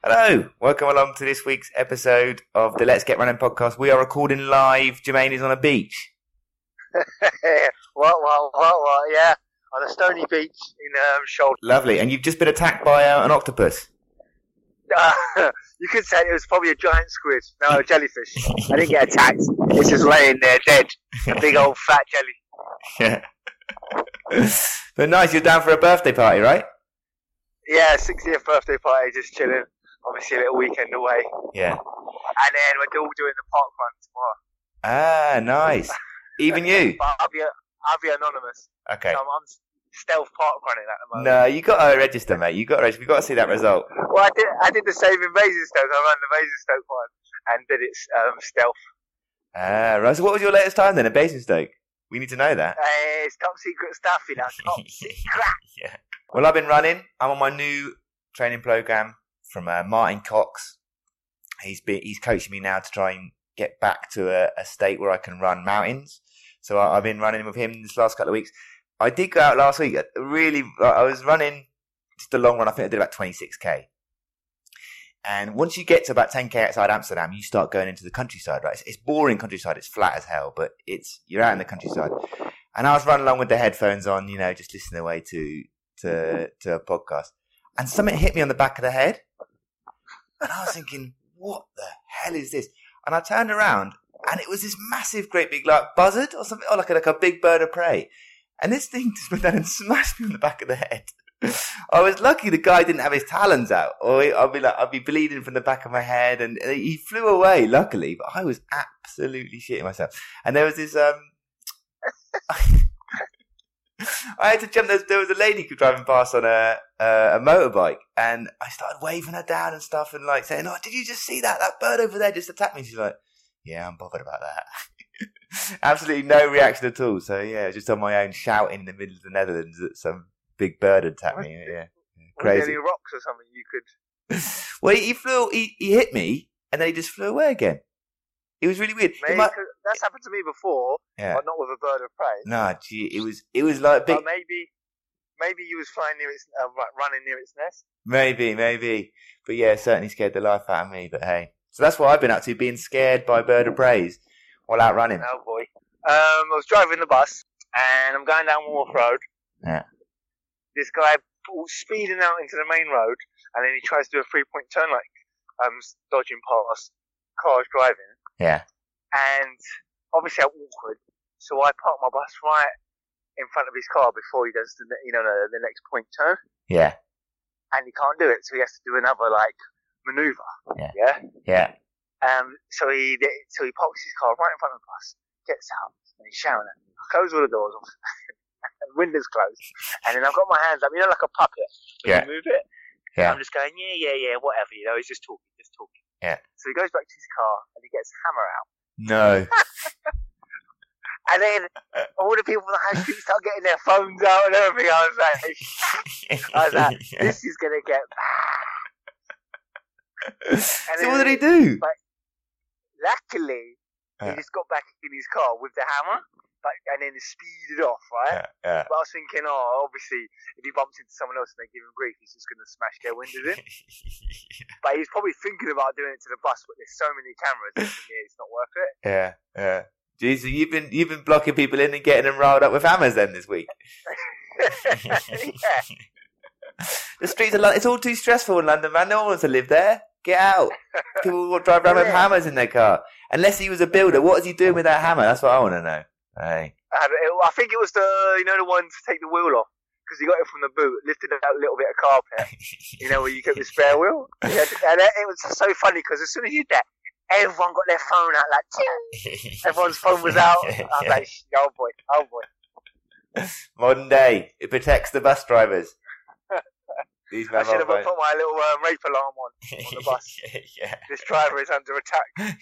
Hello, welcome along to this week's episode of the Let's Get Running podcast. We are recording live. Jermaine is on a beach. What, yeah. On a stony beach in Shoulder. Lovely, and you've just been attacked by an octopus. You could say it was probably a giant squid. No, a jellyfish. I didn't get attacked. It's just laying there dead. A big old fat jelly. Yeah. But nice, you're down for a birthday party, right? Yeah, 60th birthday party, just chilling. Obviously a little weekend away. Yeah. And then we're all doing the park run tomorrow. Ah, nice. Even you? But I'll be anonymous. Okay. So I'm stealth park running at the moment. No, you got to register, mate. You got to register. We've got to see that result. Well, I did the same in Basingstoke. I ran the Basingstoke one and did it stealth. Ah, right. So what was your latest time then at Basingstoke? We need to know that. It's top secret stuff, you know. Top secret. Yeah. Well, I've been running. I'm on my new training program from Martin Cox. He's coaching me now to try and get back to a state where I can run mountains. So I've been running with him this last couple of weeks. I did go out last week. I was running just a long run. I think I did about 26k. And once you get to about 10k outside Amsterdam, you start going into the countryside, right? It's boring countryside. It's flat as hell, but you're out in the countryside. And I was running along with the headphones on, you know, just listening away to a podcast. And something hit me on the back of the head. And I was thinking, what the hell is this? And I turned around and it was this massive, great big like buzzard or something, or like a big bird of prey. And this thing just went down and smashed me on the back of the head. I was lucky the guy didn't have his talons out, or I'd be bleeding from the back of my head, and he flew away, luckily, but I was absolutely shitting myself. And there was this, I had to jump, there was a lady driving past on a motorbike, and I started waving her down and stuff, and like saying, "Oh, did you just see that bird over there just attacked me?" She's like, "Yeah, I'm bothered about that." Absolutely no reaction at all. So yeah, just on my own shouting in the middle of the Netherlands that some big bird attacked me. Yeah, crazy. Was there any rocks or something you could? Well, he hit me and then he just flew away again. It was really weird. Maybe that's happened to me before, yeah. But not with a bird of prey. No, gee, it was like big. But maybe you was flying near its running near its nest. Maybe, but yeah, it certainly scared the life out of me. But hey, so that's what I've been up to, being scared by bird of preys while out running. Oh boy. I was driving the bus and I'm going down Wharf Road. Yeah. This guy speeding out into the main road, and then he tries to do a 3-point turn, like dodging past cars driving. Yeah. And obviously I'm awkward, so I park my bus right in front of his car before he does the next point turn. Yeah. And he can't do it, so he has to do another maneuver. Yeah. Yeah. So he parks his car right in front of the bus, gets out, and he's shouting at me. I close all the doors off. The window's closed, and then I've got my hands up, like a puppet. Yeah. You move it. Yeah. I'm just going, yeah, whatever. He's just talking. Yeah. So he goes back to his car and he gets a hammer out. No. And then all the people on the high street start getting their phones out and everything. I was like, this is gonna get bad. So what did he do? But luckily, he just got back in his car with the hammer. And then speeded off, right? Yeah. But I was thinking, obviously, if he bumps into someone else and they give him grief, he's just going to smash their windows in. But he's probably thinking about doing it to the bus, but there's so many cameras, it's not worth it. Yeah. Geez, so you've been blocking people in and getting them riled up with hammers then this week. Yeah. The streets are it's all too stressful in London, man. No one wants to live there. Get out. People will drive around with hammers in their car. Unless he was a builder, what is he doing with that hammer? That's what I want to know. Hey. I think it was the one to take the wheel off, because he got it from the boot, lifted out a little bit of carpet, where you get the spare wheel. And it was so funny because as soon as you did that, everyone got their phone out ting. Everyone's phone was out. I was like, oh boy. Modern day, it protects the bus drivers. I should have put my little rape alarm on the bus. Yeah. This driver is under attack.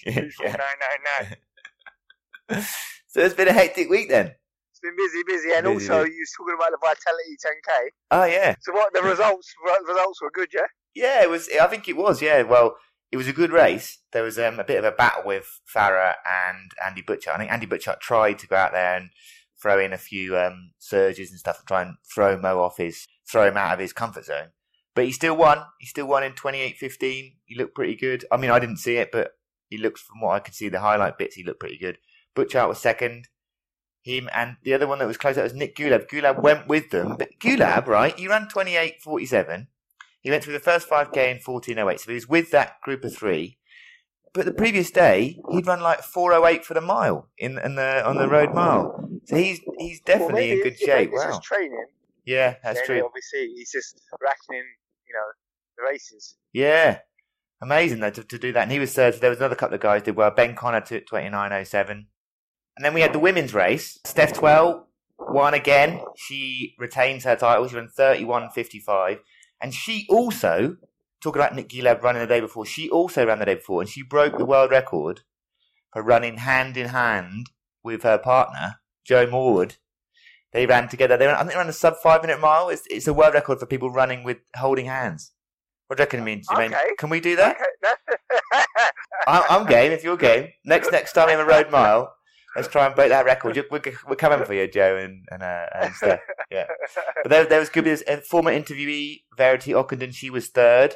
No. So it's been a hectic week then. It's been busy, and also you was talking about the Vitality 10K. Oh yeah. So what the results were good, yeah? Yeah, it was. I think it was. Yeah. Well, it was a good race. There was a bit of a battle with Farah and Andy Butchart. I think Andy Butchart tried to go out there and throw in a few surges and stuff to try and throw him out of his comfort zone. But he still won. He still won in 28:15. He looked pretty good. I mean, I didn't see it, but he looked, from what I could see, the highlight bits, he looked pretty good. Butchart was second. Him and the other one that was close out was Nick Gulab. Gulab went with them, but Gulab, right, he ran 28:47. He went through the first 5K in 14:08, so he was with that group of three. But the previous day, he'd run like 4:08 for the mile on the road mile. So he's definitely in good shape. It's Wow. just training. Yeah, that's true. Obviously, he's just racking in, the races. Yeah. Amazing, though, to do that. And he was third. So there was another couple of guys did well. Ben Connor took 29:07. And then we had the women's race. Steph Twell won again. She retains her title. She ran 31:55. And she also, talking about Nick Gulab running the day before, she also ran the day before. And she broke the world record for running hand in hand with her partner, Joe Morwood. They ran together. I think they ran a sub 5-minute mile. It's a world record for people running with holding hands. What do you reckon, Jermaine? Okay. Can we do that? Okay. I'm game if you're game. Next time we have a road mile, let's try and break that record. We're coming for you, Joe and Steph. Yeah. But there was good. A former interviewee, Verity Ockenden, she was third,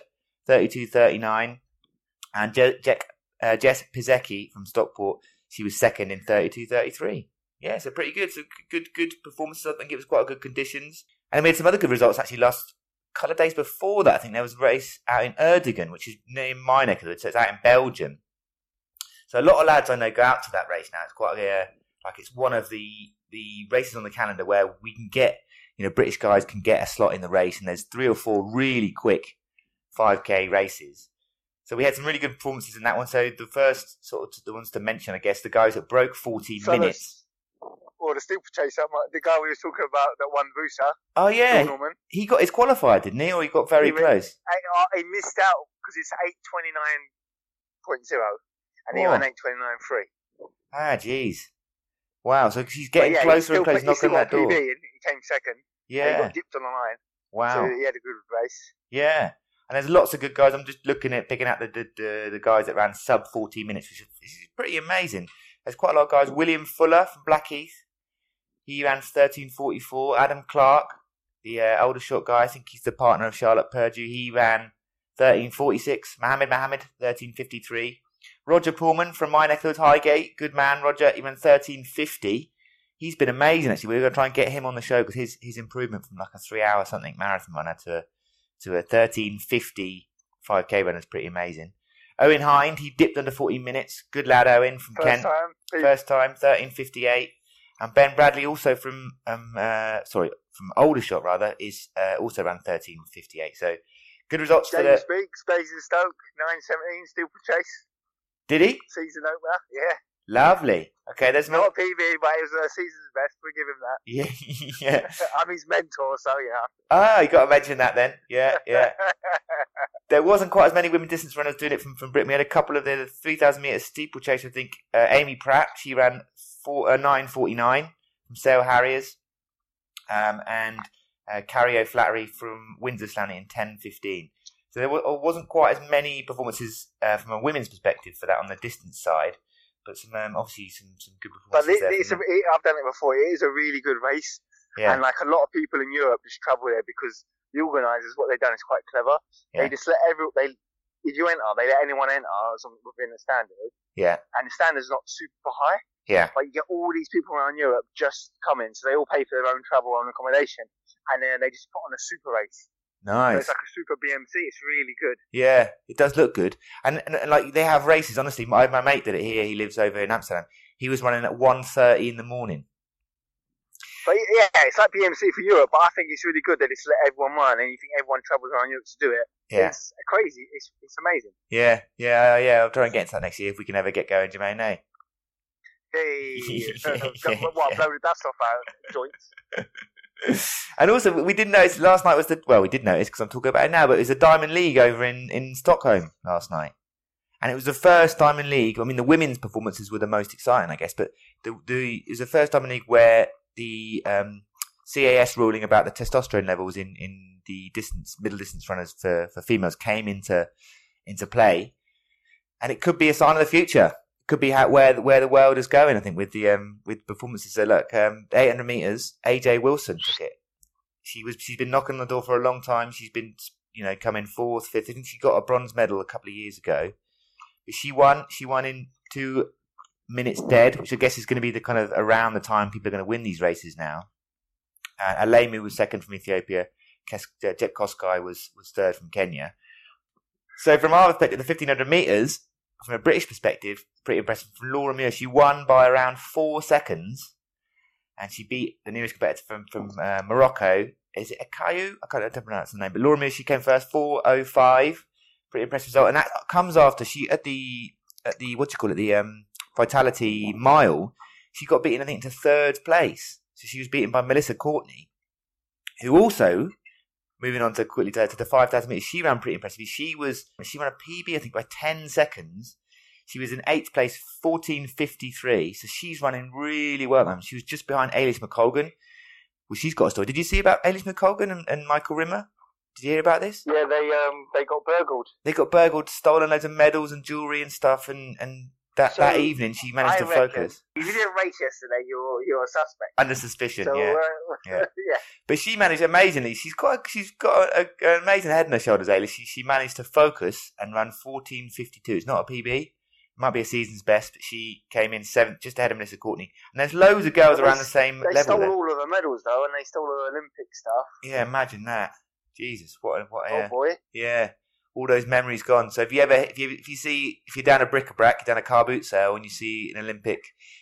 32:39, and Jess Pizzecki from Stockport, she was second in 32:33. Yeah, so pretty good. So good performances. I think it was quite good conditions, and we had some other good results. Actually, last couple of days before that, I think there was a race out in Erdingen, which is near my neck of the woods, so it's out in Belgium. So a lot of lads I know go out to that race now. It's quite it's one of the races on the calendar where we can get, British guys can get a slot in the race, and there's 3 or 4 really quick 5K races. So we had some really good performances in that one. So the first the ones to mention, I guess, the guys that broke 14 minutes. Or the steeplechase, the guy we were talking about that won Vusa. Oh yeah, he got his qualified, didn't he? Or he got very close. He missed out because it's 8:29.0, and he ran 8:29.3. Ah, jeez. Wow, so he's getting closer and closer, knocking on that door. PB and he came second. Yeah, he got dipped on the line. Wow, so he had a good race. Yeah, and there's lots of good guys. I'm just picking out the guys that ran sub 14 minutes, which is pretty amazing. There's quite a lot of guys. William Fuller from Blackheath. He ran 13:44. Adam Clark, the older short guy, I think he's the partner of Charlotte Purdue. He ran 13:46. Mohammed 13:53. Roger Pullman from my neck of the woods, Highgate. Good man, Roger. He ran 13:50. He's been amazing, actually. We're going to try and get him on the show because his improvement from like a 3-hour something marathon runner to a 13:50 5K runner is pretty amazing. Owen Hind, he dipped under 40 minutes. Good lad, Owen from Kent. First time, 13:58. And Ben Bradley, also from Aldershot rather, is also ran 13:58. So good results for the. Speaks, Basingstoke, 9:17 steeplechase. Did he? Season opener, yeah. Lovely. Okay, there's not a PB, but it was a season's best. We give him that. Yeah. I'm his mentor, so yeah. Ah, you got to mention that then. Yeah. There wasn't quite as many women distance runners doing it from Britain. We had a couple of the 3,000 metre steeplechase. I think Amy Pratt, she ran 9:49 from Sale Harriers, and Carrie O'Flaherty from Windsor Slaney in 10:15. So there wasn't quite as many performances from a women's perspective for that on the distance side, but obviously some good performances. But I've done it before. It is a really good race, and like a lot of people in Europe just travel there because the organisers, what they've done is quite clever. Yeah. They just let if you enter, they let anyone enter within the standard. Yeah. And the standard's not super high. Yeah. But you get all these people around Europe just coming, so they all pay for their own travel and accommodation, and then they just put on a super race. Nice. So it's like a super BMC. It's really good. Yeah, it does look good. And like they have races, honestly, my mate did it here. He lives over in Amsterdam. He was running at 1:30 in the morning. But yeah, it's like BMC for Europe, but I think it's really good that it's let everyone run, and you think everyone travels around Europe to do it. Yeah. It's crazy. It's amazing. Yeah. I'll try and get into that next year if we can ever get going, Jermaine. Eh? Hey, blow the dust off our joints. And also, we did notice last night we did notice because I'm talking about it now, but it was a Diamond League over in Stockholm last night. And it was the first Diamond League. I mean, the women's performances were the most exciting, I guess, but it was the first Diamond League where the CAS ruling about the testosterone levels in the middle distance runners for females came into play. And it could be a sign of the future. Could be where the world is going, I think, with performances. So look, 800 meters, AJ Wilson took it. She's been knocking on the door for a long time. She's been come in fourth, fifth. I think she got a bronze medal a couple of years ago. But she won in 2 minutes dead, which I guess is going to be the kind of around the time people are going to win these races now. Alemu was second from Ethiopia. Jep Kosgei was third from Kenya. So from our perspective, the 1500 metres, from a British perspective, pretty impressive. From Laura Muir, she won by around 4 seconds, and she beat the nearest competitor from Morocco. Is it Akayu? I can't pronounce the name, but Laura Muir, she came first, 4:05. Pretty impressive result, and that comes after she at the Vitality Mile, she got beaten, I think, to third place. So she was beaten by Melissa Courtney, who also, moving on to quickly to the 5,000 metres, she ran pretty impressively. She ran a PB, I think, by 10 seconds. She was in 8th place, 14:53. So she's running really well, man. She was just behind Ailish McColgan. Well, she's got a story. Did you see about Ailish McColgan and Michael Rimmer? Did you hear about this? Yeah, they got burgled. They got burgled, stolen loads of medals and jewellery and stuff, and that evening she managed to focus. If you didn't race yesterday, you're a suspect. Under suspicion, so, yeah. Yeah. But she managed amazingly. She's got an amazing head on her shoulders, Ailish. She managed to focus and run 14:52. It's not a PB. It might be a season's best, but she came in 7th, just ahead of Melissa Courtney. And there's loads of girls around the same level. They stole all of the medals, though, and they stole the Olympic stuff. Yeah, imagine that. Jesus, what oh boy. Yeah. All those memories gone. So if you're down a bric-a-brac, you're down a car boot sale, and you see an Olympic,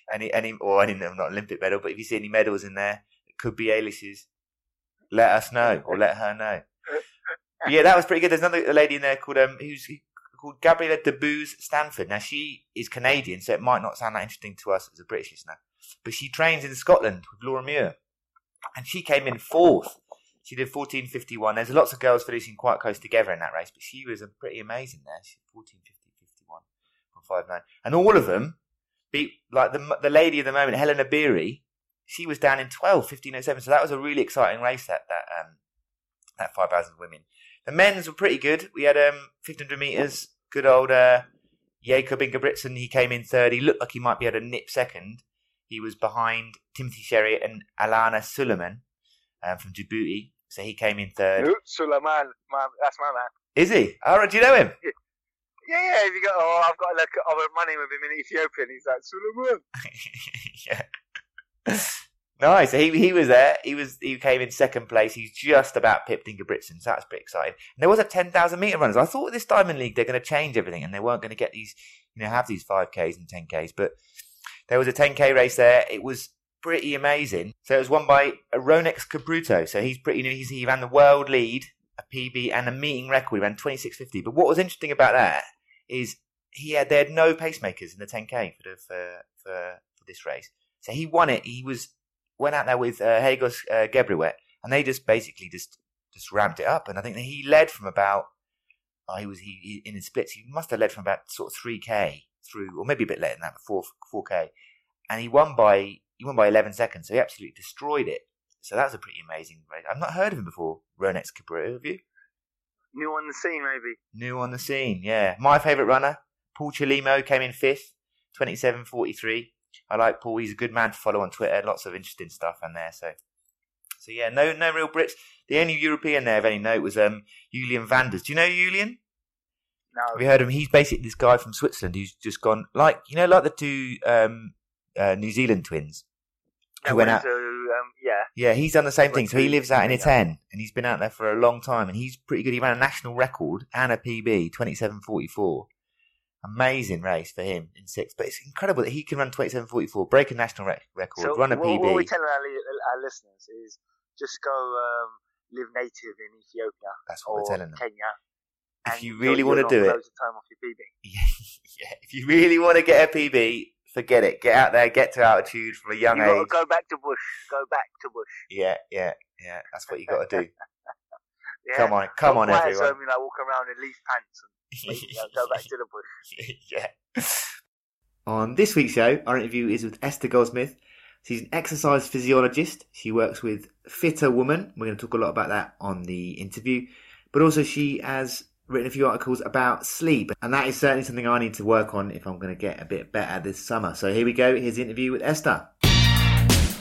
not Olympic medal, but if you see any medals in there, it could be Ailish's. Let us know, or let her know. But yeah, that was pretty good. There's another lady in there called Gabriella Debuse Stanford. Now she is Canadian, so it might not sound that interesting to us as a British listener, but she trains in Scotland with Laura Muir, and she came in 4th. She did 14:51. There's lots of girls finishing quite close together in that race, but she was pretty amazing there. She did 14:50, 51, 1:59, and all of them beat like the lady of the moment, Helena Beery. She was down in 15:07. So that was a really exciting race. That 5,000 women. The men's were pretty good. We had 1500 metres. Good old Jakob Ingebrigtsen. He came in third. He looked like he might be able to nip second. He was behind Timothy Sherriott and Alana Suleiman from Djibouti. So he came in third. Suleiman, that's my man. Is he? Oh, do you know him? Yeah. If you go, I've got I'm running with him in Ethiopia, and he's like Suleiman. Yeah. Nice. He was there. He came in second place. He's just about pipped Ingebrigtsen, so that's pretty exciting. And there was a 10,000 metre runners. I thought with this Diamond League they're going to change everything, and they weren't going to get these, have these 5Ks and 10Ks. But there was a 10K race there. It was pretty amazing. So it was won by Ronex Cabruto. So he's pretty new. He ran the world lead, a PB, and a meeting record. He ran 26:50. But what was interesting about that is they had no pacemakers in the 10K for this race. So he won it. He went out there with Hagos Gebriwet, and they just basically just ramped it up. And I think that he led from about he in his splits. He must have led from about sort of 3K through, or maybe a bit later than that, but 4K, and he won by 11 seconds. So he absolutely destroyed it. So that was a pretty amazing race. I've not heard of him before, Ronex Cabruto. Have you? New on the scene, maybe. New on the scene, yeah. My favourite runner, Paul Chelimo, came in 5th, 27:43. I like Paul. He's a good man to follow on Twitter. Lots of interesting stuff in there. So yeah, no real Brits. The only European there of any note was Julian Vanders. Do you know Julian? No. Have you heard of him? He's basically this guy from Switzerland who's just gone like the two New Zealand twins who went out. Yeah, he's done the same thing. So he lives out in Iten, and he's been out there for a long time, and he's pretty good. He ran a national record and a PB, 27:44. Amazing race for him in 6th, but it's incredible that he can run 27:44, break a national record, so run a PB. What we tell our listeners is just go live native in Ethiopia. That's what we're telling them. Kenya. If you really want to do it, loads of time off your PB. Yeah. If you really want to get a PB, forget it. Get out there, get to altitude from a young age. You got to go back to bush. Go back to bush. Yeah. That's what you got to do. Yeah. Come on, everyone. So, walk around in leaf pants and go back to the bush. Yeah. On this week's show, our interview is with Esther Goldsmith. She's an exercise physiologist. She works with Fitter Woman. We're going to talk a lot about that on the interview. But also she has written a few articles about sleep. And that is certainly something I need to work on if I'm going to get a bit better this summer. So here we go. Here's the interview with Esther.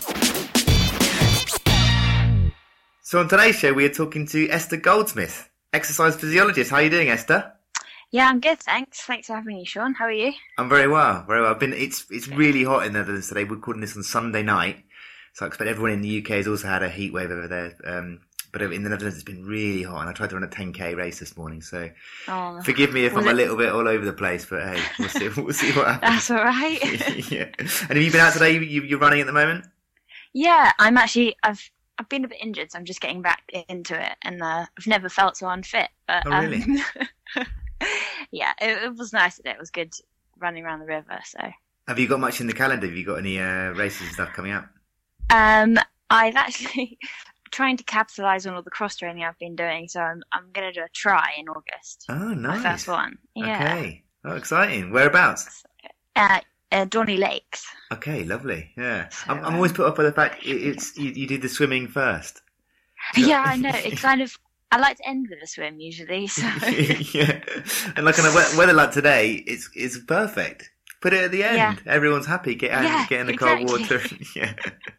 So on today's show, we are talking to Esther Goldsmith. exercise physiologist. How are you doing, Esther? Yeah, I'm good, thanks. Thanks for having me, Sean. How are you? I'm very well, very well. It's really hot in the Netherlands today. We're recording this on Sunday night, so I expect everyone in the UK has also had a heat wave over there. But in the Netherlands, it's been really hot, and I tried to run a 10k race this morning. So forgive me if I'm a little bit all over the place, but hey, we'll see. We'll see what happens. That's all right. Yeah. And have you been out today? You're running at the moment? Yeah, I'm actually. I've been a bit injured, so I'm just getting back into it, and I've never felt so unfit. But, oh, really? Yeah, it was nice today. It was good running around the river. So, have you got much in the calendar? Have you got any races and stuff coming up? I've actually trying to capitalise on all the cross training I've been doing. So I'm going to do a try in August. Oh, nice! My first one. Yeah. Okay. Oh, exciting! Whereabouts? Dorney Lakes. Okay, lovely. Yeah, So, I'm always put off by the fact it's you did the swimming first. Yeah, I know. It's kind of. I like to end with a swim usually. So. Yeah, and like on a weather like today, it's perfect. Put it at the end. Yeah. Everyone's happy. Get in the cold water. Yeah.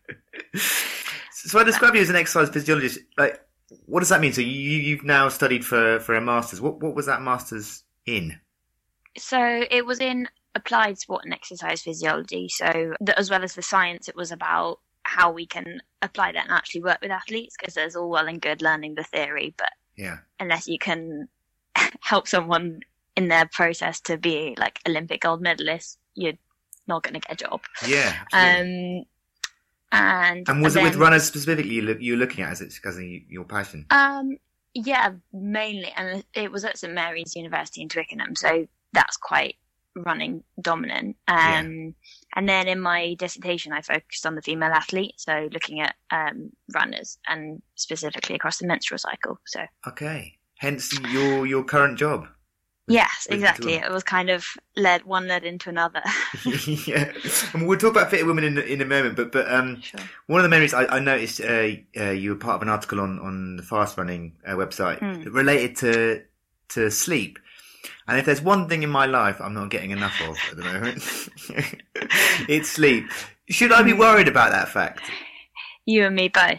So I describe you as an exercise physiologist. Like, what does that mean? So you've now studied for a master's. What was that master's in? So it was in applied sport and exercise physiology. So as well as the science, it was about how we can apply that and actually work with athletes, because there's all well and good learning the theory, but unless you can help someone in their process to be like Olympic gold medalist, you're not going to get a job. Yeah, absolutely. And was it with runners specifically you were looking at as it's because of your passion? Yeah, mainly, and it was at St Mary's University in Twickenham, so that's quite running dominant. And then in my dissertation, I focused on the female athlete, so looking at runners and specifically across the menstrual cycle. So okay, hence your current job. Yes, exactly. It was kind of led into another. Yeah, and we'll talk about Fitter Women in a moment. But sure. One of the memories I noticed you were part of an article on the fast running website related to sleep. And if there's one thing in my life I'm not getting enough of at the moment, it's sleep. Should I be worried about that fact? You and me both.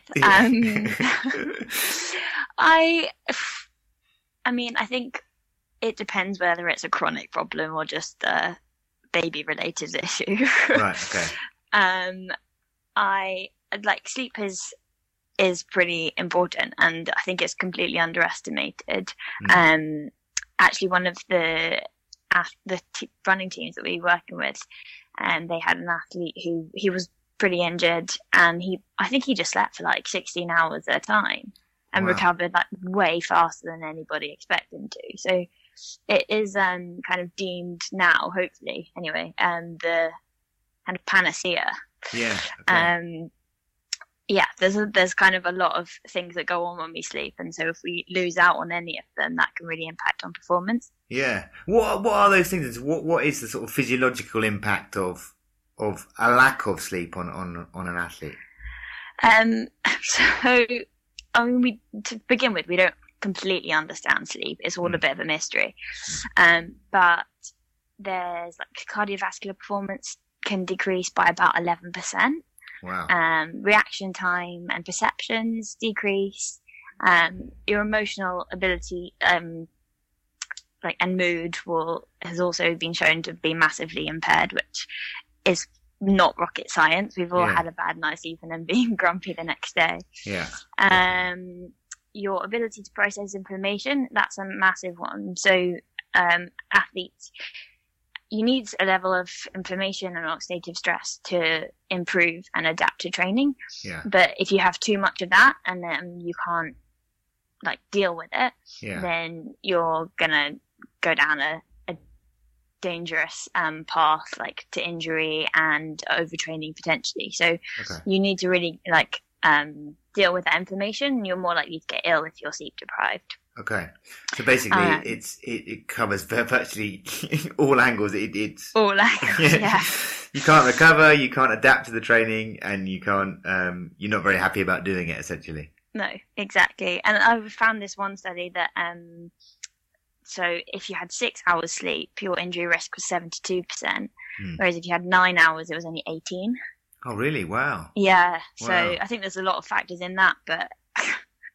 I mean, I think it depends whether it's a chronic problem or just a baby-related issue. Right. Okay. I like sleep is pretty important, and I think it's completely underestimated. Actually, one of the running teams that we were working with, they had an athlete who he was pretty injured, and I think he just slept for like 16 hours at a time and recovered like way faster than anybody expected him to. So it is kind of deemed now, hopefully, anyway, the kind of panacea. Yeah. Okay. Yeah, there's kind of a lot of things that go on when we sleep, and so if we lose out on any of them, that can really impact on performance. Yeah. What are those things? What is the sort of physiological impact of a lack of sleep on an athlete? So, I mean, to begin with, we don't completely understand sleep. It's all a bit of a mystery. But there's like cardiovascular performance can decrease by about 11%. Wow. Reaction time and perceptions decrease. Your emotional ability, and mood has also been shown to be massively impaired, which is not rocket science. We've all had a bad night's sleep and then being grumpy the next day. Yeah. Your ability to process information, that's a massive one. So, athletes, you need a level of inflammation and oxidative stress to improve and adapt to training. Yeah. But if you have too much of that and then you can't deal with it, then you're gonna go down a dangerous path to injury and overtraining potentially. So you need to really deal with that inflammation. You're more likely to get ill if you're sleep deprived. Okay, so basically, it covers virtually all angles. It's all angles. Yeah. You can't recover, you can't adapt to the training, and you can't. You're not very happy about doing it, essentially. No, exactly. And I found this one study that so if you had 6 hours sleep, your injury risk was 72%, whereas if you had 9 hours, it was only 18. Oh, really? Wow. Yeah. So I think there's a lot of factors in that, but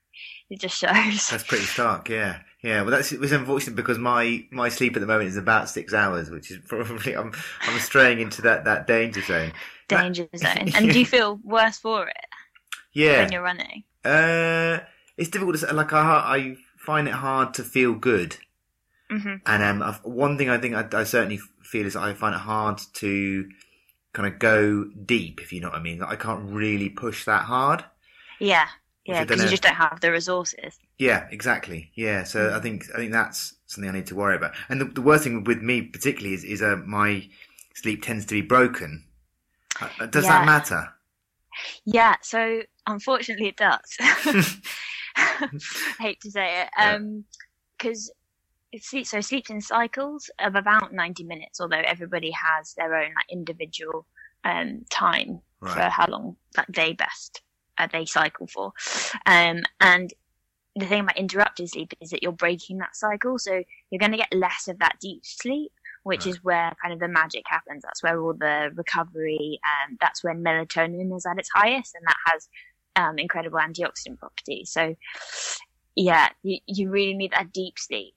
it just shows. That's pretty stark, yeah. Yeah, well, it was unfortunate because my sleep at the moment is about 6 hours, which is probably, I'm straying into that danger zone. Danger zone. And do you feel worse for it? Yeah. When you're running? It's difficult to say. Like, I find it hard to feel good. Mm-hmm. And one thing I think I certainly feel is I find it hard to kind of go deep, if you know what I mean. I can't really push that hard. Yeah, because you just don't have the resources. Yeah, exactly. Yeah, so I think that's something I need to worry about. And the worst thing with me particularly is my sleep tends to be broken. Does that matter? Yeah, so unfortunately it does. I hate to say it, because sleep's in cycles of about 90 minutes, although everybody has their own individual time for how long they cycle for. And the thing about interrupted sleep is that you're breaking that cycle, so you're going to get less of that deep sleep, which is where kind of the magic happens. That's where all the recovery, that's when melatonin is at its highest, and that has incredible antioxidant properties. So, yeah, you really need that deep sleep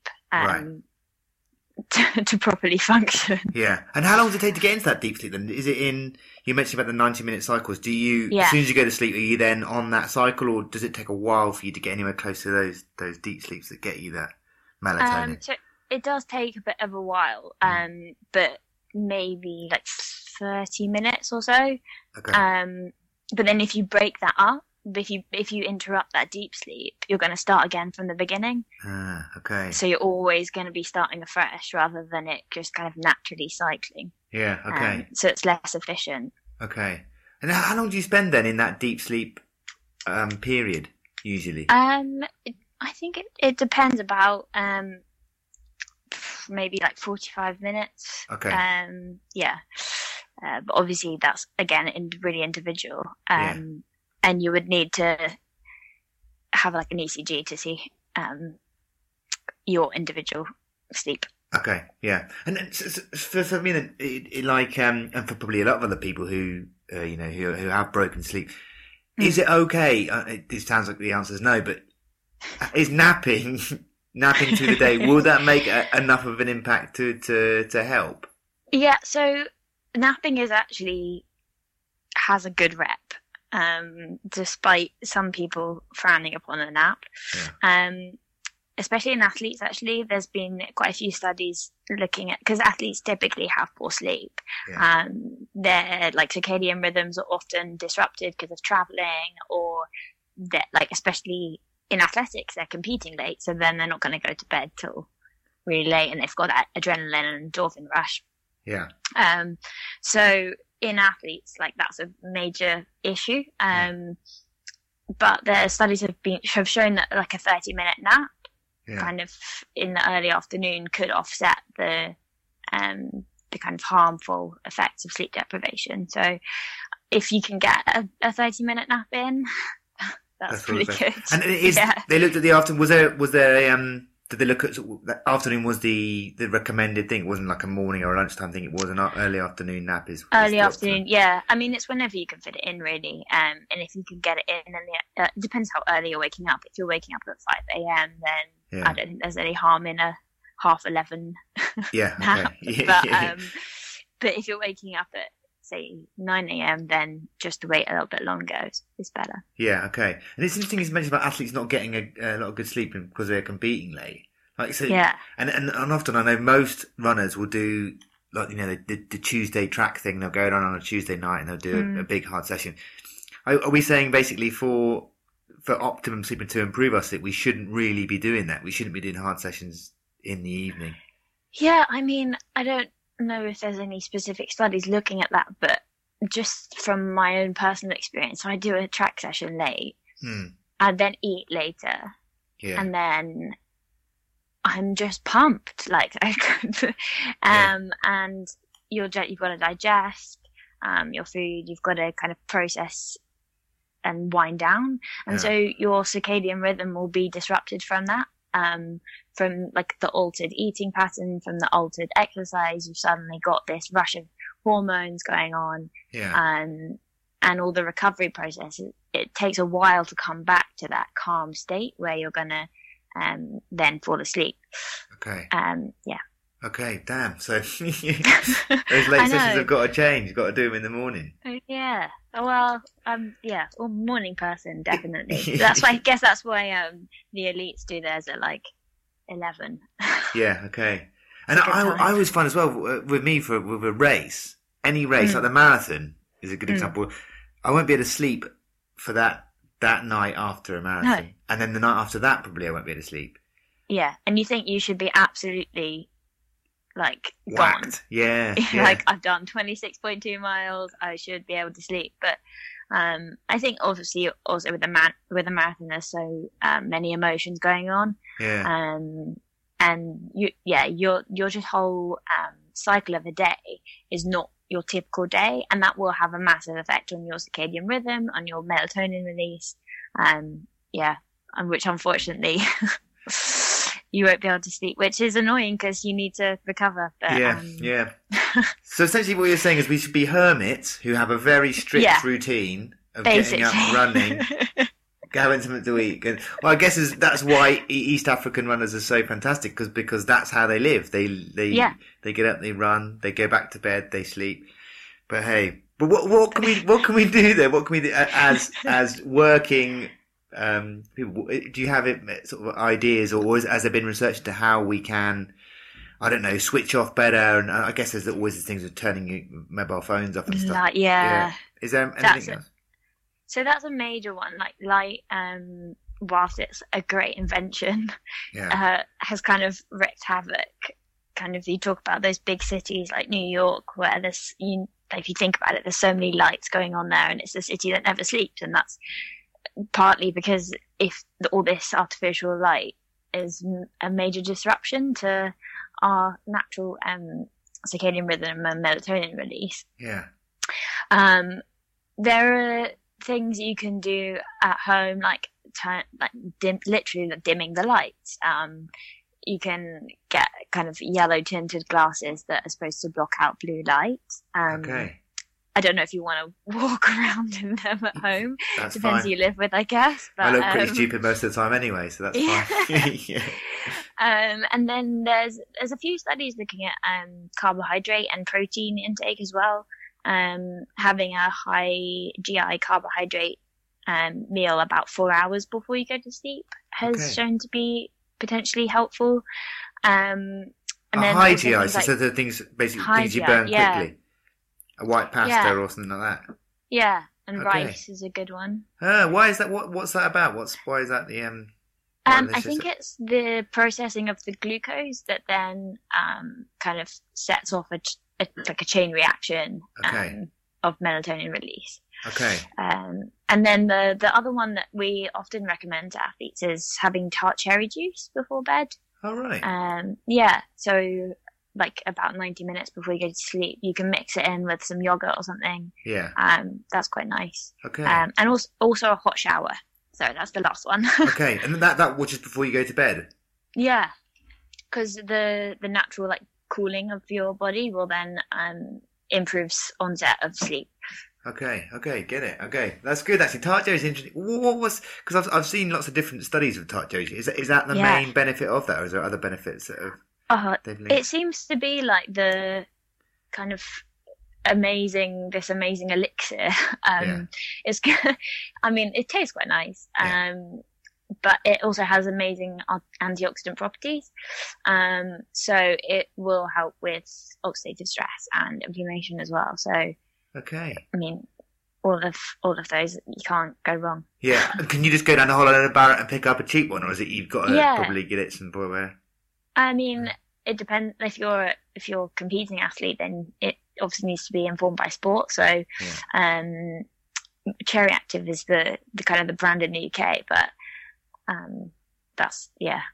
to properly function. Yeah. And how long does it take to get into that deep sleep then? Is it you mentioned about the 90-minute cycles. As soon as you go to sleep, are you then on that cycle, or does it take a while for you to get anywhere close to those deep sleeps that get you that melatonin? So it does take a bit of a while, but maybe 30 minutes or so. Okay. But then if you break that up, if you interrupt that deep sleep, you're going to start again from the beginning. Okay. So you're always going to be starting afresh rather than it just kind of naturally cycling. Yeah, okay. So it's less efficient. Okay. And how long do you spend then in that deep sleep period, usually? I think it depends about maybe 45 minutes. Okay. Yeah. But obviously that's, again, really individual. And you would need to have an ECG to see your individual sleep. Okay, yeah. And for me, then, and for probably a lot of other people who have broken sleep, is it okay? It sounds like the answer is no, but is napping through the day, will that make enough of an impact to help? Yeah. So napping has a good rep. Despite some people frowning upon a nap, especially in athletes. Actually, there's been quite a few studies looking at, because athletes typically have poor sleep. Their circadian rhythms are often disrupted because of traveling, or that especially in athletics, they're competing late, so then they're not going to go to bed till really late, and they've got that adrenaline and endorphin rush. Yeah. So in athletes, that's a major issue. But the studies have shown that a 30-minute nap, kind of in the early afternoon, could offset the kind of harmful effects of sleep deprivation. So if you can get a 30-minute nap in, that's pretty good. And they looked at the afternoon. Was there did they look at the afternoon was the recommended thing? It wasn't a morning or a lunchtime thing. It was an early afternoon nap. Early afternoon, yeah. I mean, it's whenever you can fit it in, really. And if you can get it in, and it depends how early you're waking up. If you're waking up at 5 a.m., then I don't think there's any harm in a 11:30 nap. Yeah. But if you're waking up at, say, 9 a.m., then just to wait a little bit longer is better. Yeah, okay. And it's interesting you mentioned about athletes not getting a lot of good sleep because they're competing late. And often I know most runners will do the Tuesday track thing. They'll go on a Tuesday night and they'll do a big hard session. Are we saying basically for optimum sleep and to improve our sleep, we shouldn't really be doing that? We shouldn't be doing hard sessions in the evening? Yeah, I mean, I don't know if there's any specific studies looking at that, but just from my own personal experience, I do a track session late and then eat later, and then I'm just pumped. And you've got to digest your food, you've got to kind of process and wind down, and so your circadian rhythm will be disrupted from that. From the altered eating pattern, from the altered exercise, you've suddenly got this rush of hormones going on. and all the recovery process, it takes a while to come back to that calm state where you're gonna then fall asleep. Okay. Yeah. Okay, damn. So those late sessions have got to change. You've got to do them in the morning. Yeah. Well, yeah, or morning person, definitely. That's why I guess that's why the elites do theirs at like 11. Yeah. Okay. And I always find as well with me with a race, any race like the marathon is a good example. I won't be able to sleep for that night after a marathon, and then the night after that probably I won't be able to sleep. Yeah, and you think you should be absolutely like whacked. Gone. Yeah. Like I've done 26.2 miles, I should be able to sleep. But I think obviously also with a marathon there's so many emotions going on. Yeah. And your just whole cycle of a day is not your typical day, and that will have a massive effect on your circadian rhythm, on your melatonin release. And which unfortunately you won't be able to sleep, which is annoying because you need to recover. But, yeah. So essentially what you're saying is we should be hermits who have a very strict routine of getting up, running, having something to eat. And, well, I guess that's why East African runners are so fantastic, because that's how they live. They get up, they run, they go back to bed, they sleep. But hey, what can we do there? What can we do as working people? Do you have sort of ideas, or has there been research into how we can, I don't know, switch off better? And I guess there's always these things of turning your mobile phones off and stuff. Yeah. Is there anything else? So that's a major one. Like light, whilst it's a great invention, has kind of wreaked havoc. Kind of, you talk about those big cities like New York, where if you think about it, there's so many lights going on there, and it's a city that never sleeps, and that's partly because if all this artificial light is a major disruption to our natural circadian rhythm and melatonin release. Yeah. There are things you can do at home, like literally dimming the lights. You can get kind of yellow tinted glasses that are supposed to block out blue light. Okay. I don't know if you want to walk around in them at home. That's Depends fine. who you live with, I guess. But, I look pretty stupid most of the time anyway, so that's fine. Yeah. And then there's a few studies looking at carbohydrate and protein intake as well. Having a high GI carbohydrate meal about 4 hours before you go to sleep has shown to be potentially helpful. And then high GI, so the things basically things you burn quickly. A white pasta or something like that. Yeah, and rice is a good one. Why is that? What's that about? Why is that the I think it's the processing of the glucose that then kind of sets off like a chain reaction of melatonin release. Okay. And then the other one that we often recommend to athletes is having tart cherry juice before bed. All right. So like about 90 minutes before you go to sleep, you can mix it in with some yogurt or something. Yeah. That's quite nice. Okay. And also a hot shower. So that's the last one. Okay. And that will just before you go to bed? Yeah. Because the natural like cooling of your body will then improves onset of sleep. Okay, get it. Okay, that's good. Actually, tart cherry is interesting. What was, because I've seen lots of different studies of tart cherry. Is that the main benefit of that, or is there other benefits that have? It seems to be like the kind of amazing elixir. It's I mean, it tastes quite nice. But it also has amazing antioxidant properties. So it will help with oxidative stress and inflammation as well. So, okay. I mean, all of those, you can't go wrong. Yeah. Can you just go down to Holland and Barrett and pick up a cheap one, or is it you've got to probably get it somewhere? I mean, it depends. If you're a competing athlete, then it obviously needs to be informed by sport. So, Cherry Active is the kind of the brand in the UK, but that's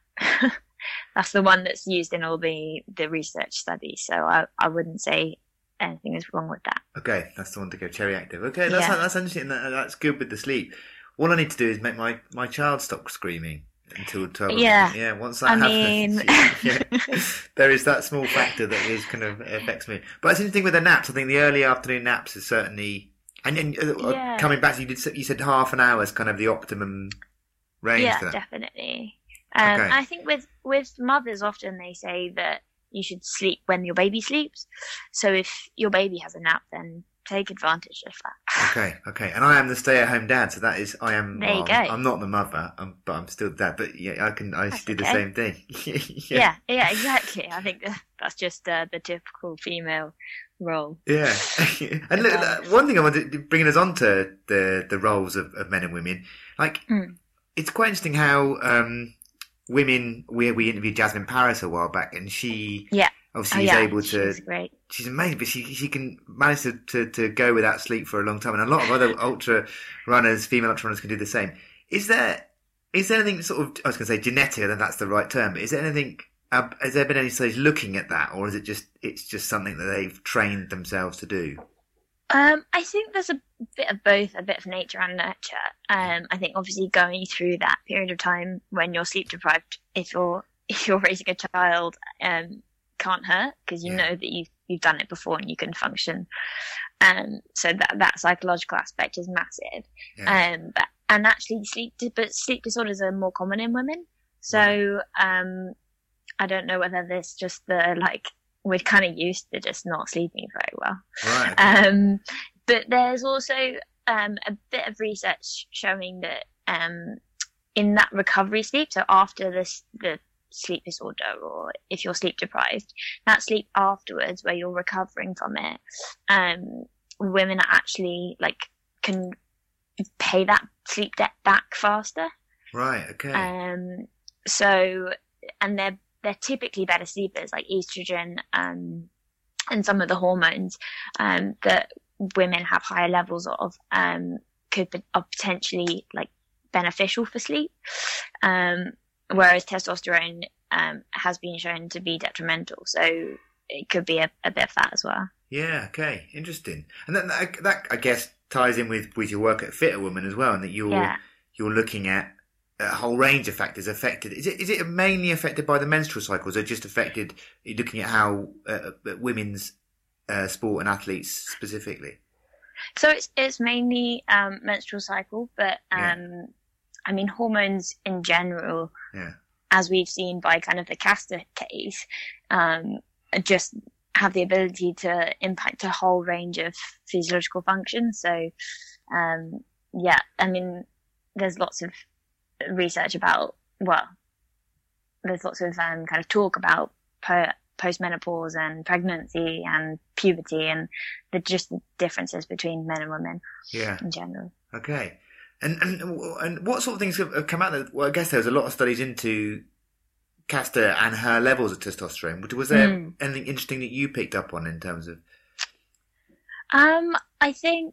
that's the one that's used in all the research studies. So I wouldn't say anything is wrong with that. Okay, that's the one to go, Cherry Active. Okay, that's interesting. That's good with the sleep. All I need to do is make my child stop screaming until 12. Yeah. Once that happens, there is that small factor that is kind of affects me. But it's interesting with the naps. I think the early afternoon naps is certainly And then Yeah. coming back, you said half an hour is kind of the optimum range Yeah, for that. definitely. Okay. I think with mothers, often they say that you should sleep when your baby sleeps. So if your baby has a nap, then take advantage of that. Okay. And I am the stay-at-home dad, so that is, I am. There you go. I'm not the mother, but I'm still dad. But yeah, I should do the same thing. Yeah, exactly. I think that's just the typical female role. Yeah. And look, one thing I wanted to bring us on to the roles of men and women, like it's quite interesting how women. We interviewed Jasmine Paris a while back, and she obviously is able to. She's great. She's amazing, but she can manage to go without sleep for a long time, and a lot of other female ultra runners can do the same. Is there anything sort of, I was going to say genetic, I don't know if that's the right term, but is there anything, has there been any studies looking at that, or is it's just something that they've trained themselves to do? I think there's a bit of both, a bit of nature and nurture. I think obviously going through that period of time when you're sleep deprived, if you're raising a child, can't hurt, because you know that you've done it before and you can function. So that psychological aspect is massive. Yeah. And actually sleep disorders are more common in women. So I don't know whether this just we're kind of used to just not sleeping very well. Right. But there's also a bit of research showing that in that recovery sleep, so after the sleep disorder, or if you're sleep deprived, that sleep afterwards where you're recovering from it, women are actually can pay that sleep debt back faster. Right. Okay. So, and they're typically better sleepers, like estrogen and some of the hormones that women have higher levels of are potentially beneficial for sleep. Whereas testosterone has been shown to be detrimental, so it could be a bit of that as well. Yeah, okay, interesting. And that I guess ties in with your work at Fitter Woman as well, and that you're looking at a whole range of factors affected. Is it mainly affected by the menstrual cycles, or just affected? You're looking at how women's sport and athletes specifically. So it's mainly menstrual cycle, but I mean, hormones in general, as we've seen by kind of the Castor case, just have the ability to impact a whole range of physiological functions. So, I mean, there's lots of research about, there's lots of kind of talk about postmenopause and pregnancy and puberty and the differences between men and women in general. Okay. And what sort of things have come out of? Well, I guess there was a lot of studies into Castor and her levels of testosterone. Was there anything interesting that you picked up on in terms of? I think,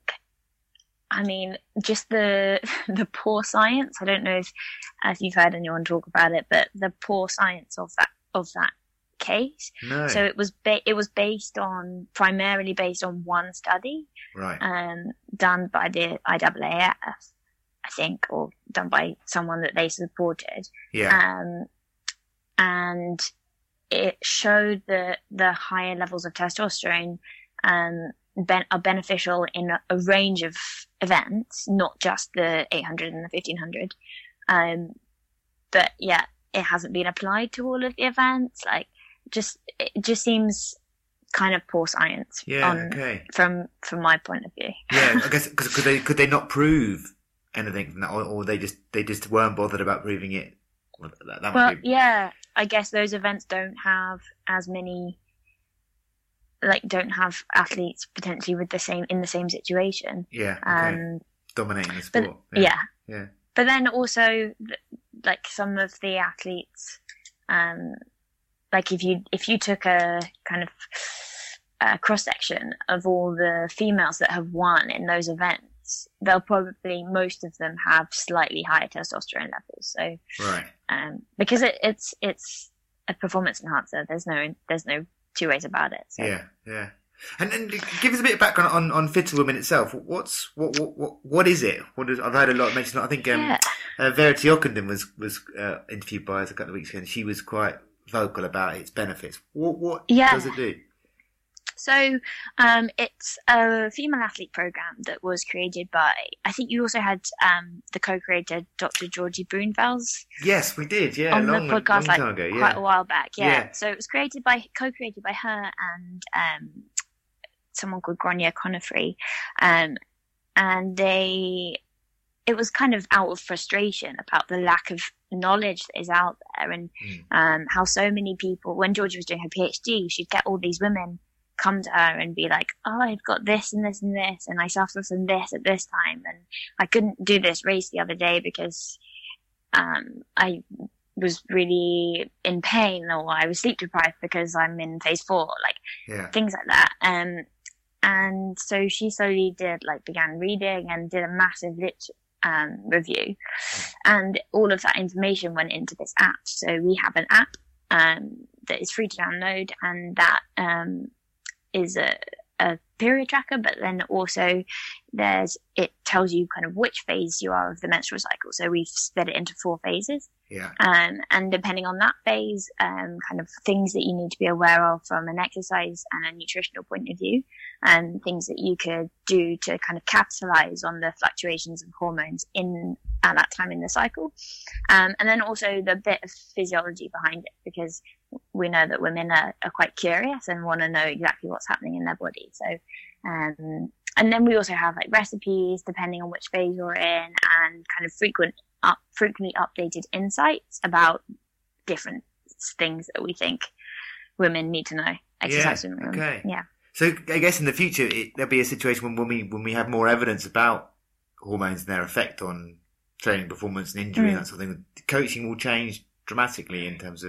just the poor science. I don't know if you've heard anyone talk about it, but the poor science of that case. No. So it was primarily based on one study, right? Done by the IAAF. I think, or done by someone that they supported. Yeah. And it showed that the higher levels of testosterone are beneficial in a range of events, not just the 800 and the 1500. But yeah, it hasn't been applied to all of the events. It just seems kind of poor science. Yeah. Okay. From my point of view. Yeah, I guess because could they not prove anything from that, or they just weren't bothered about proving it? I guess those events don't have as many, don't have athletes potentially in the same situation. Yeah. Okay. Dominating the sport. But, yeah. But then also, some of the athletes, if you took a kind of cross section of all the females that have won in those events, most of them have slightly higher testosterone levels. So, right. Because it's a performance enhancer. There's no two ways about it. So. Yeah. And give us a bit of background on Fitter Woman itself. What is it? I've heard a lot mentioned. I think Verity Ockenden was interviewed by us a couple of weeks ago, and she was quite vocal about its benefits. What does it do? So it's a female athlete program that was created by, I think you also had the co-creator, Dr. Georgie Boonvels. Yes, we did, yeah. On the podcast long time ago, yeah. quite a while back, yeah. So it was co-created by her and someone called Grania Conifrey. And it was kind of out of frustration about the lack of knowledge that is out there, and how so many people, when Georgie was doing her PhD, she'd get all these women come to her and be like, oh, I've got this and this and this, and I suffer from this at this time, and I couldn't do this race the other day because I was really in pain, or I was sleep deprived because I'm in phase 4, things like that. And so she slowly began reading and did a massive review, and all of that information went into this app. So we have an app that is free to download, and that is a period tracker, but then also it tells you kind of which phase you are of the menstrual cycle. So we've split it into 4 phases. Yeah. And depending on that phase, kind of things that you need to be aware of from an exercise and a nutritional point of view, and things that you could do to kind of capitalize on the fluctuations of hormones at that time in the cycle. And then also the bit of physiology behind it, because we know that women are quite curious and want to know exactly what's happening in their body. So, and then we also have recipes depending on which phase you're in, and kind of frequently updated insights about different things that we think women need to know. Exercise women. Okay. Yeah. So I guess in the future there'll be a situation when we have more evidence about hormones and their effect on training performance and injury and that sort of thing. The coaching will change dramatically in terms of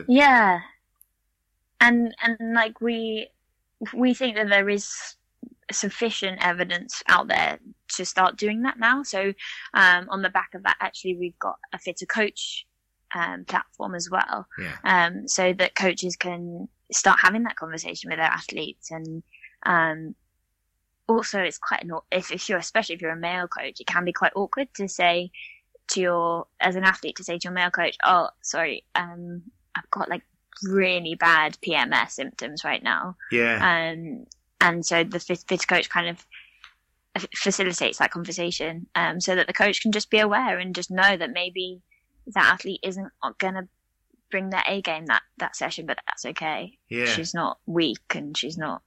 and we think that there is sufficient evidence out there to start doing that now. So on the back of that, actually, we've got a Fitter Coach platform as well, so that coaches can start having that conversation with their athletes. And also, it's quite especially if you're a male coach, it can be quite awkward to say as an athlete, to say to your male coach, oh, sorry, I've got really bad PMS symptoms right now. Yeah. And so the Fitter Coach kind of facilitates that conversation, so that the coach can just be aware and just know that maybe that athlete isn't going to bring their A game that session, but that's okay. Yeah. She's not weak, and she's not,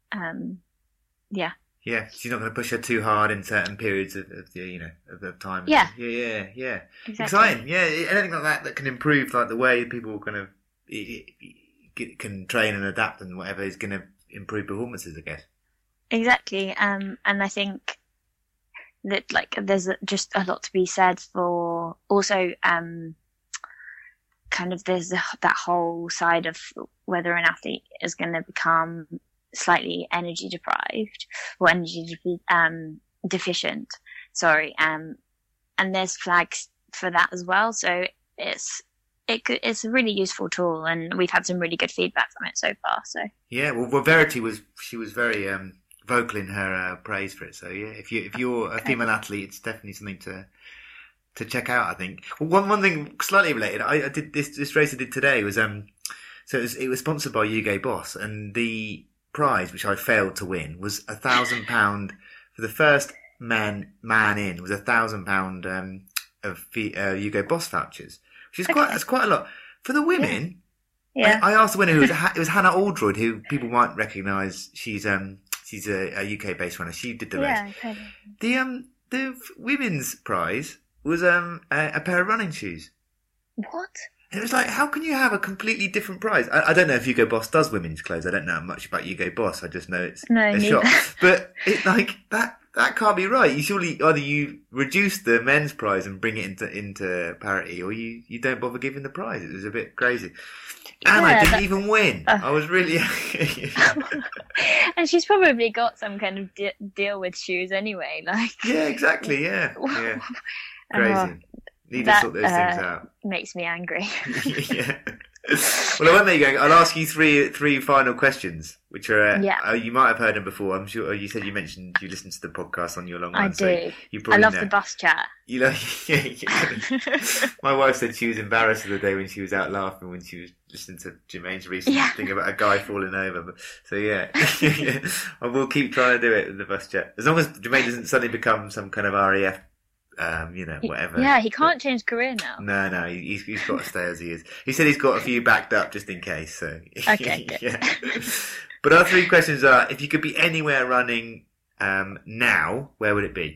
Yeah, she's not going to push her too hard in certain periods of the time. Yeah. Yeah. Exactly. Exciting. Yeah, anything like that can improve the way people kind of can train and adapt and whatever is going to improve performances, I guess. Exactly. And I think that there's just a lot to be said for also kind of there's that whole side of whether an athlete is going to become slightly energy deprived or energy deficient. Sorry. And there's flags for that as well. So it's a really useful tool, and we've had some really good feedback from it so far. So yeah, well, Verity was very vocal in her praise for it. So yeah, if you're a female athlete, it's definitely something to check out, I think. Well, one thing slightly related, I did this race I did today was so it was sponsored by UK Boss, and the prize, which I failed to win, was £1,000 for the first man in, was £1,000 of UK Boss vouchers, which is that's quite a lot for the women. Yeah. I asked the winner, it was Hannah Aldroyd, who people might recognise. She's a UK based runner. She did the race. Okay. The women's prize was a pair of running shoes. What? And it was how can you have a completely different prize? I don't know if Hugo Boss does women's clothes. I don't know much about Hugo Boss. I just know it's a shop. But it's that can't be right. You surely either you reduce the men's prize and bring it into parity, or you don't bother giving the prize. It was a bit crazy. And I didn't even win. I was really... And she's probably got some kind of deal with shoes anyway. Yeah, exactly, yeah. Crazy. Need to sort those things out. Makes me angry. Yeah. Well, I won't make you going. I'll ask you three final questions, which are you might have heard them before. I'm sure you said you mentioned you listened to the podcast on your long run. I do. So I love the bus chat. You know, my wife said she was embarrassed the day when she was out laughing when she was listening to Jermaine's recent thing about a guy falling over. So I will keep trying to do it with the bus chat as long as Jermaine doesn't suddenly become some kind of RAF. Whatever. Yeah, he can't change career now. No, he's got to stay as he is. He said he's got a few backed up just in case. So okay, good. Yeah. But our three questions are: if you could be anywhere running now, where would it be?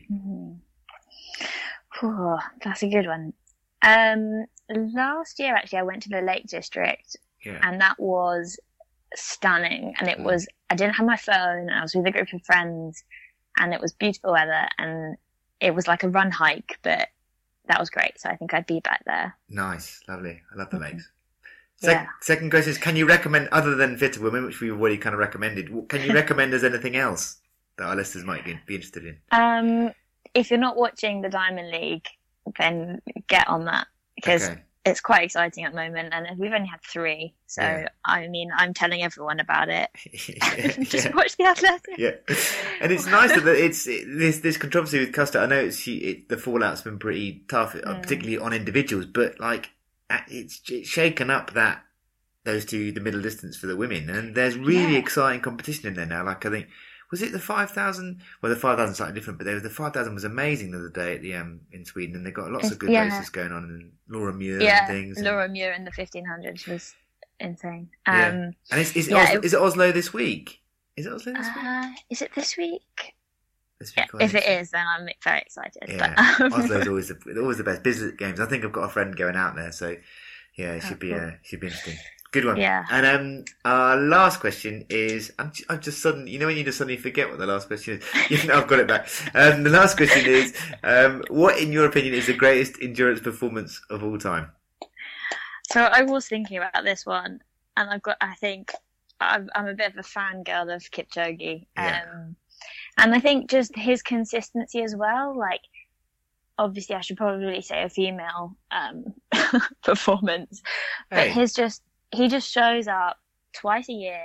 Oh, that's a good one. Last year, actually, I went to the Lake District, and that was stunning. And it was, I didn't have my phone, and I was with a group of friends, and it was beautiful weather, and it was like a run hike, but that was great. So I think I'd be back there. Nice, lovely. I love the lakes. Yeah. Second question is: can you recommend, other than Fitter Women, which we've already kind of recommended, can you recommend us anything else that our listeners might be interested in? If you're not watching the Diamond League, then get on that because it's quite exciting at the moment, and we've only had 3. So I mean, I'm telling everyone about it. Just watch the Athletic. Yeah, and it's nice that it's this controversy with Custer. I know the fallout's been pretty tough, particularly on individuals, but like it's shaken up those two, the middle distance for the women, and there's really exciting competition in there now. Like I think. Was it the 5,000? Well, the 5,000 is slightly different, but the 5,000 was amazing the other day at the in Sweden, and they got lots of good races going on, and Laura Muir and things. Laura Muir in the 1500 was insane. And is it Oslo this week? Is it Oslo this week? Is it this week? This week if it is, then I'm very excited. Yeah, Oslo's always the best. Business games. I think I've got a friend going out there, so it should be interesting. Good one. Yeah. And our last question is, I'm just suddenly, when you just suddenly forget what the last question is. I've got it back. The last question is, what, in your opinion, is the greatest endurance performance of all time? So I was thinking about this one, and I think I'm a bit of a fangirl of Kipchoge. And I think just his consistency as well, like, obviously I should probably say a female performance, but he just shows up twice a year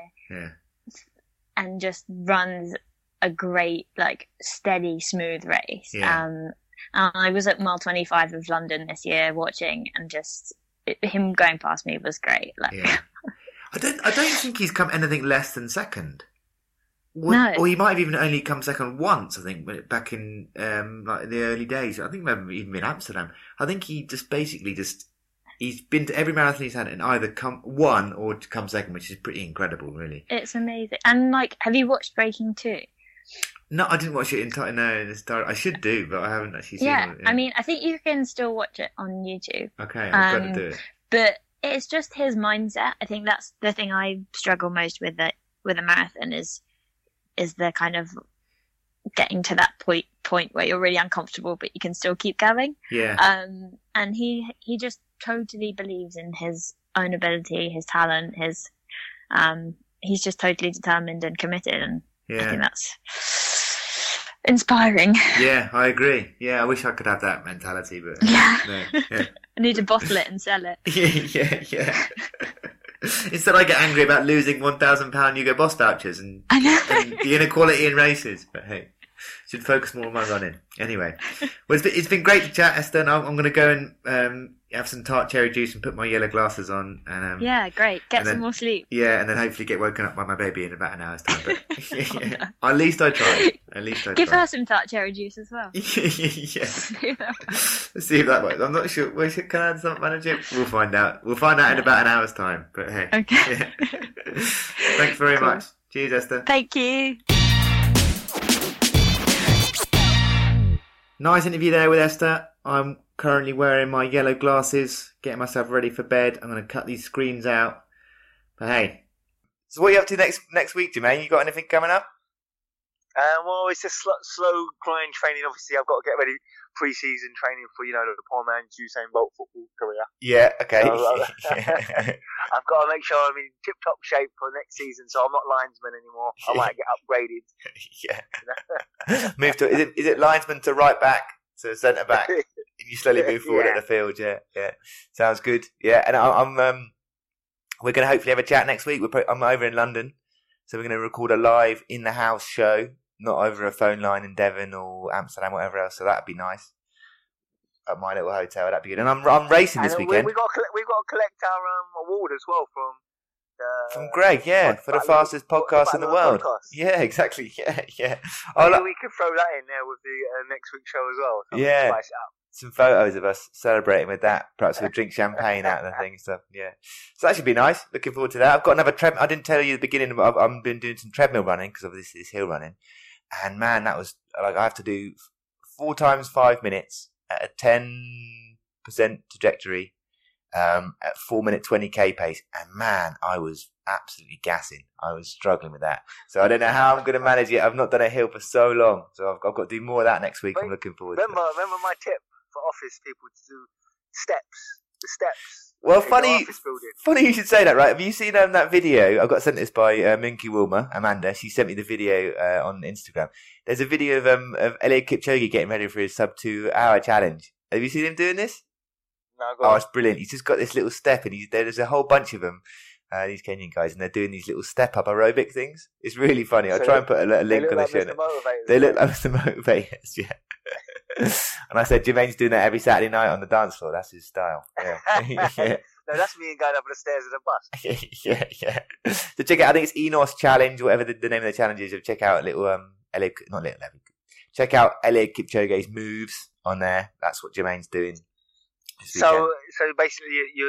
and just runs a great, like, steady, smooth race. And I was at mile 25 of London this year watching, and just him going past me was great. Like, I don't think he's come anything less than second. No. Or he might have even only come second once, I think, back in like the early days. I think maybe even in Amsterdam. I think he just basically he's been to every marathon he's had and either won or come second, which is pretty incredible, really. It's amazing. And, like, have you watched Breaking 2? No, I didn't watch it entirely. No, I should do, but I haven't actually seen it. I mean, I think you can still watch it on YouTube. Okay, I've got to do it. But it's just his mindset. I think that's the thing I struggle most with a marathon is the kind of getting to that point where you're really uncomfortable, but you can still keep going. Yeah. And he just totally believes in his own ability, his talent, he's just totally determined and committed, and I think that's inspiring. Yeah, I agree. Yeah, I wish I could have that mentality, but no. Yeah. I need to bottle it and sell it. Yeah. Instead, I get angry about losing £1,000 Hugo Boss vouchers and the inequality in races. But hey, should focus more on my running. Anyway, well, it's been great to chat, Esther. And I'm going to go and have some tart cherry juice and put my yellow glasses on. And great. Get some more sleep. Yeah, and then hopefully get woken up by my baby in about an hour's time. But at least I tried. Give her some tart cherry juice as well. Yeah. Let's see if that works. I'm not sure. Can I not manage it? We'll find out. We'll find out in about an hour's time. But hey. Okay. Yeah. Thanks very much. Cheers, Esther. Thank you. Nice interview there with Esther. I'm currently wearing my yellow glasses, getting myself ready for bed. I'm going to cut these screens out. But hey. So what are you up to next week, Jermaine? You got anything coming up? Well, it's just slow grind training. Obviously, I've got to get ready pre-season training for, the poor man's Usain Bolt football career. Yeah, okay. I've got to make sure I'm in tip-top shape for next season, so I'm not linesman anymore. I might get upgraded. Yeah. Move to, is it linesman to right back, to centre back? You slowly move forward at the field, yeah. Sounds good. Yeah, and we're going to hopefully have a chat next week. I'm over in London, so we're going to record a live in the house show, not over a phone line in Devon or Amsterdam, whatever else. So that'd be nice. At my little hotel, that'd be good. And I'm racing this weekend. We've got to collect our award as well from Greg, for the fastest podcast in the world. Yeah, exactly. Yeah. Maybe we could throw that in there with the next week's show as well. Yeah. Spice it up. Some photos of us celebrating with that. Perhaps we'll drink champagne out of the thing and stuff. Yeah. So that should be nice. Looking forward to that. I've got another I didn't tell you at the beginning, but I've been doing some treadmill running because of this hill running. And man, that was like, I have to do 4 times 5 minutes at a 10% trajectory, at 4-minute 20k pace. And man, I was absolutely gassing. I was struggling with that. So I don't know how I'm going to manage it. I've not done a hill for so long. So I've got to do more of that next week. I'm looking forward to it. Remember my tip for office people to do the steps. Well, funny you should say that, right? Have you seen that video? I got sent this by Minky Wilmer, Amanda. She sent me the video on Instagram. There's a video of Eliud Kipchoge getting ready for his sub 2 hour challenge. Have you seen him doing this? No, it's brilliant. He's just got this little step, and there's a whole bunch of them, these Kenyan guys, and they're doing these little step up aerobic things. It's really funny. I'll try and put a link on the show. They look like the motivators, yeah. And I said, Jermaine's doing that every Saturday night on the dance floor. That's his style. Yeah. Yeah. No, that's me going up the stairs in a bus. Yeah. So check out, I think it's Enos Challenge, whatever the name of the challenge is. So check out check out Eliud Kipchoge's moves on there. That's what Jermaine's doing. So basically,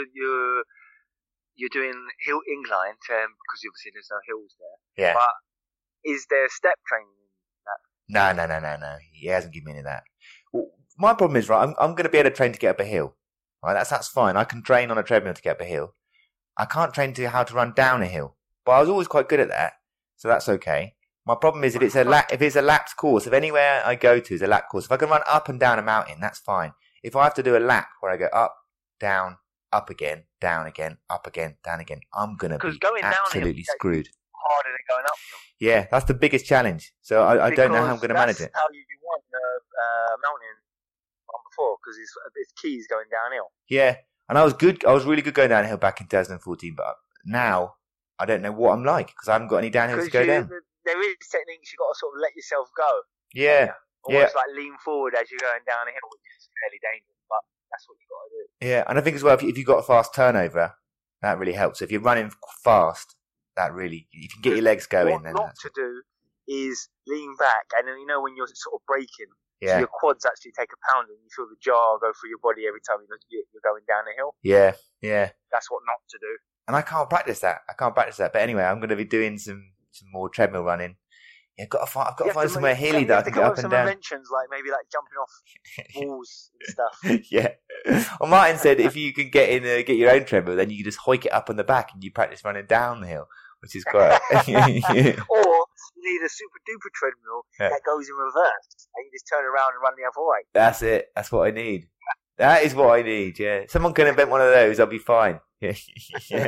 you're doing hill incline because obviously there's no hills there. Yeah. But is there step training in No. that? He hasn't given me any of that. Well, my problem is, right, I'm going to be able to train to get up a hill. Right, that's fine. I can train on a treadmill to get up a hill. I can't train to how to run down a hill. But I was always quite good at that, so that's okay. My problem is if it's a lapped course, if anywhere I go to is a lap course, if I can run up and down a mountain, that's fine. If I have to do a lap where I go up, down, up again, down again, up again, down again, I'm going to be absolutely screwed. Harder than going up. Yeah, that's the biggest challenge. So I don't know how I'm going to manage it. That's how you won the mountain before, because it's keys going downhill. Yeah, and I was good. I was really good going downhill back in 2014, but now I don't know what I'm like because I haven't got any downhill to go down. There is techniques you got to sort of let yourself go. Yeah. Almost like lean forward as you're going down a hill, which is fairly dangerous, but that's what you got to do. Yeah, and I think as well, if you've got a fast turnover, that really helps. If you're running fast, that really, you can get your legs going. What not to do is lean back, and then when you're sort of braking, so your quads actually take a pound, and you feel the jar go through your body every time you're going down a hill. Yeah. That's what not to do. And I can't practice that. But anyway, I'm going to be doing some more treadmill running. Yeah, I've got to find somewhere hilly that I can get up and down. Inventions maybe jumping off walls and stuff. Yeah. Well, Martin said if you can get your own treadmill, then you can just hoik it up on the back and you practice running down the hill, which is quite. Yeah. Or you need a super duper treadmill that goes in reverse, and you just turn around and run the other way. That's it. That's what I need. That is what I need. Yeah. Someone can invent one of those. I'll be fine. Yeah.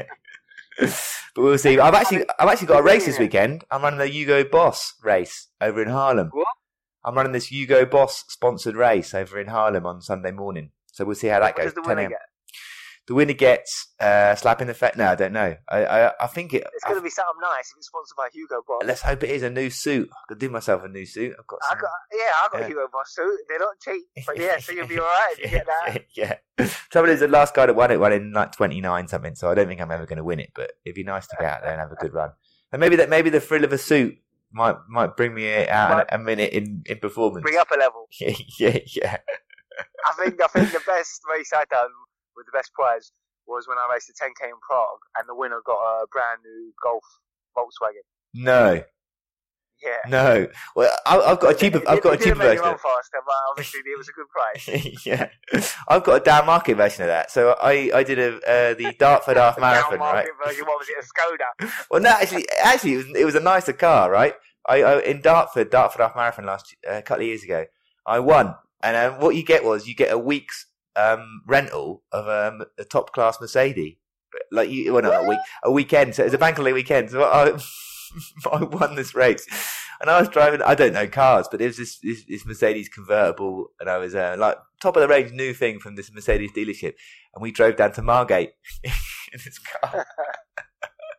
But we'll see. I've actually got a race this weekend. I'm running the Hugo Boss race over in Haarlem. What? I'm running this Hugo Boss sponsored race over in Haarlem on Sunday morning. So we'll see how that goes. What does the winner get? The winner gets slap in the face. No, I don't know. I think it's going to be something nice if it's sponsored by Hugo Boss. Let's hope it is a new suit. I could do myself a new suit. I've got a Hugo Boss suit. They're not cheap, but so you'll be all right if you get that. Yeah. Trouble is, the last guy that won it won in 29 something. So I don't think I'm ever going to win it. But it'd be nice to get out there and have a good run. And maybe the thrill of a suit might bring me out a minute in performance. Bring up a level. Yeah. I think the best race I done with the best prize was when I raced the 10k in Prague, and the winner got a brand new Golf Volkswagen. No. Yeah. No. Well, I've got a cheaper. I've got a cheaper version. Run faster, but obviously it was a good price. Yeah. I've got a down market version of that. So I did the Dartford half marathon, right? Version, what was it? A Skoda. Well, no, actually, it was a nicer car, right? I in Dartford half marathon a couple of years ago, I won, and what you get a week's rental of a top class Mercedes, but a weekend. So it was a bank holiday weekend. So I won this race, and I was driving. I don't know cars, but it was this Mercedes convertible, and I was top of the range new thing from this Mercedes dealership, and we drove down to Margate in this car.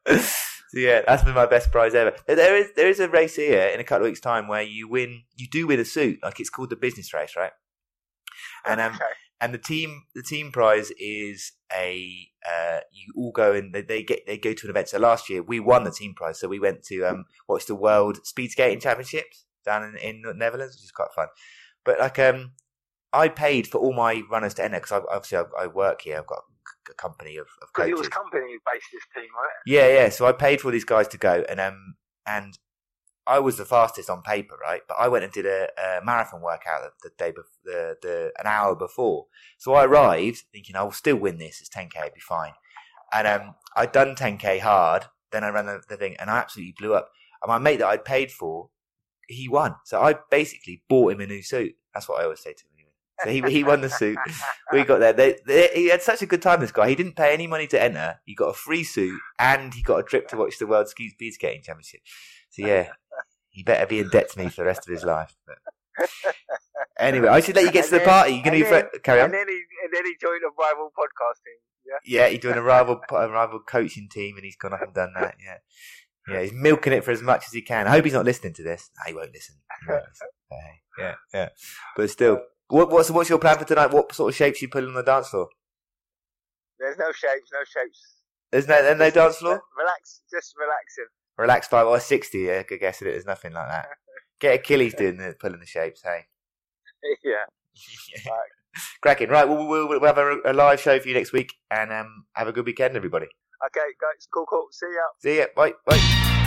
So yeah, that's been my best prize ever. There is a race here in a couple of weeks' time where you do win a suit. Like it's called the business race, right? And and the team prize is you all go and they go to an event. So last year we won the team prize, so we went to watch the World Speed Skating Championships down in the Netherlands, which is quite fun. But like I paid for all my runners to enter because I work here. I've got a company of coaches. It was company based this team, right? Yeah. So I paid for all these guys to go, and I was the fastest on paper, right? But I went and did a marathon workout the day before, an hour before. So I arrived thinking I will still win this. It's 10k, it'll be fine. And I'd done 10k hard. Then I ran the thing, and I absolutely blew up. And my mate that I'd paid for, he won. So I basically bought him a new suit. That's what I always say to him. So he won the suit. We got there. He had such a good time, this guy. He didn't pay any money to enter. He got a free suit and he got a trip to watch the World Speed Skating Championship. So yeah, he better be in debt to me for the rest of his life. But anyway, I should let you get to the party. You're going to carry on. And then he joined a rival podcasting. Yeah, he's doing a rival coaching team and he's gone up and done that. Yeah, he's milking it for as much as he can. I hope he's not listening to this. No, he won't listen. Yeah. But still. What's your plan for tonight? What sort of shapes you pulling on the dance floor? There's no shapes. There's no dance floor? Relax, just relaxing. Relax 5 or 60, yeah, good guess at it. There's nothing like that. Get Achilles pulling the shapes, hey? Yeah. Right. Cracking. Right, we'll have a live show for you next week and have a good weekend, everybody. Okay, guys, cool. See ya. See ya. Bye.